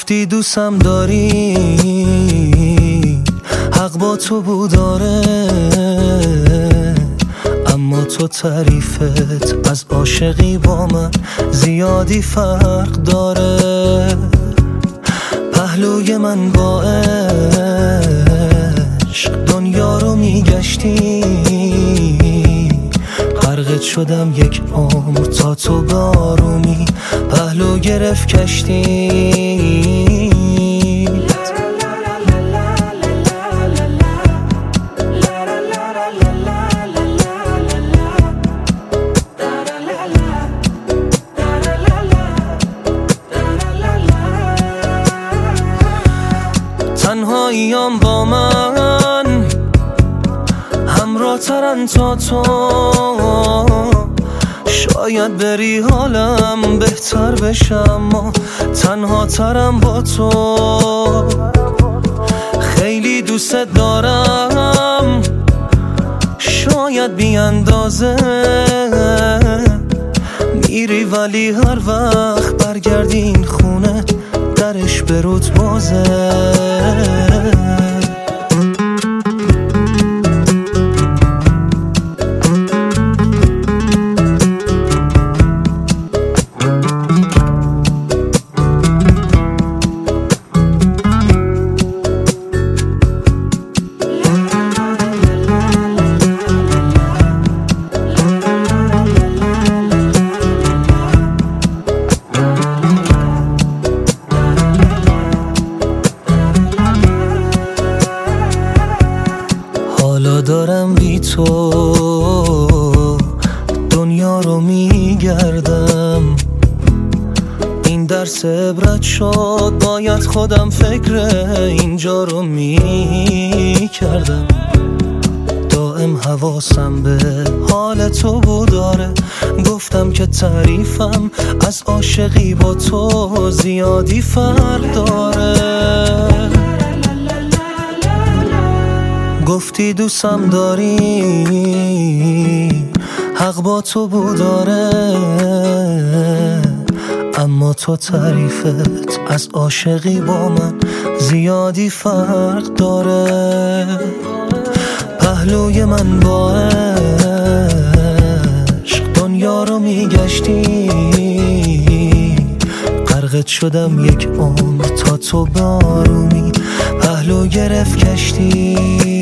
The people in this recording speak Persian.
گفتی دوستم داری، حق با تو بوداره، اما تو تعریفت از عاشقی با من زیادی فرق داره. پهلوی من با عشق دنیا رو میگشتی، غرقت شدم یک عمر تا تو بارومی پهلو گرفت کشتی. تنهاییام با من همراه ترن تا تو، شاید بری حالم بهتر بشم، اما تنها ترم با تو. خیلی دوست دارم شاید بی اندازه، میری ولی هر وقت برگردی این خونه درش به رود بازه. حالا دارم بی تو دنیا رو میگردم، این درس عبرت شد، باید خودم فکر اینجا رو میکردم. دائم حواسم به حال تو بوداره، گفتم که تعریفم از عاشقی با تو زیادی فرق داره. گفتی دوستم داری، حق با تو بوداره، اما تو تعریفت از عاشقی با من زیادی فرق داره. پهلوی من با عشق دنیا رو میگشتی، غرقت شدم یک عمر تا تو بارومی پهلو گرفت کشتی.